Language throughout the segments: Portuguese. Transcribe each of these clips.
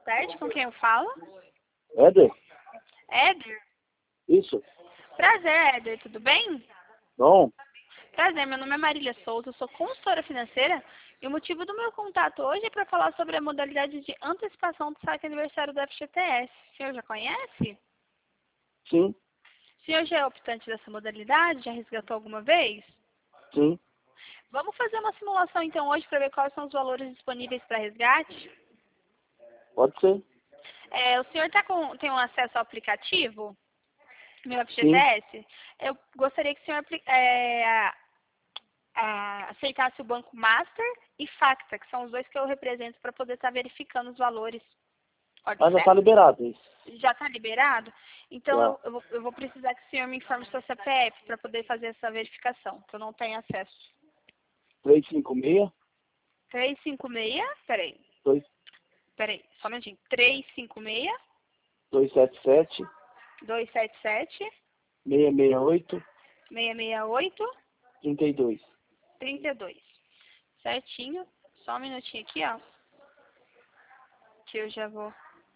tarde, com quem eu falo? Éder? Éder? Isso. Prazer, Éder, tudo bem? Bom, Prazer, meu nome é Marília Souza, eu sou consultora financeira e o motivo do meu contato hoje é para falar sobre a modalidade de antecipação do saque aniversário do FGTS. O senhor já conhece? sim, O senhor já é optante dessa modalidade? Já resgatou alguma vez? sim. Vamos fazer uma simulação então hoje para ver quais são os valores disponíveis para resgate? Pode ser. O senhor tem um acesso ao aplicativo, meu Sim. FGTS? Eu gostaria que o senhor aceitasse o Banco Master e Facta, que são os dois que eu represento para poder estar verificando os valores. Pode Mas já ser? está liberado isso. Já está liberado? Então Já. eu vou precisar que o senhor me informe o seu CPF para poder fazer essa verificação, que eu não tenho acesso. 356, 356, peraí, só um minutinho. 356 277, 277 668, 668 32. 32. Certinho. Só um minutinho aqui, ó. Que eu já vou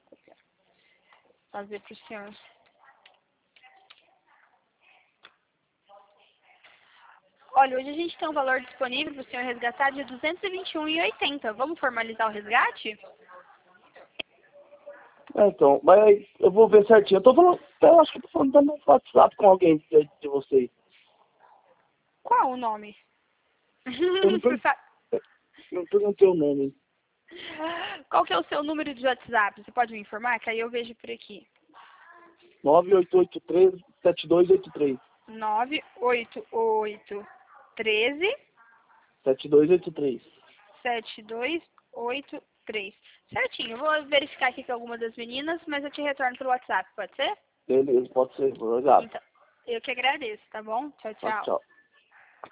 fazer pro senhor. Olha, hoje a gente tem um valor disponível para o senhor resgatar de R$ 221,80. Vamos formalizar o resgate? Então, mas aí eu vou ver certinho. Eu acho que eu tô falando no WhatsApp com alguém de vocês. Qual o nome? Eu não, Você sabe? não perguntei o nome. Qual que é o seu número de WhatsApp? Você pode me informar? Que aí eu vejo por aqui. 9883-7283. 98813 7283. 7283. Certinho. Eu vou verificar aqui com alguma das meninas, mas eu te retorno pelo WhatsApp, pode ser? Beleza, pode ser. Obrigado. Então, eu que agradeço, tá bom? Tchau, tchau. Tchau.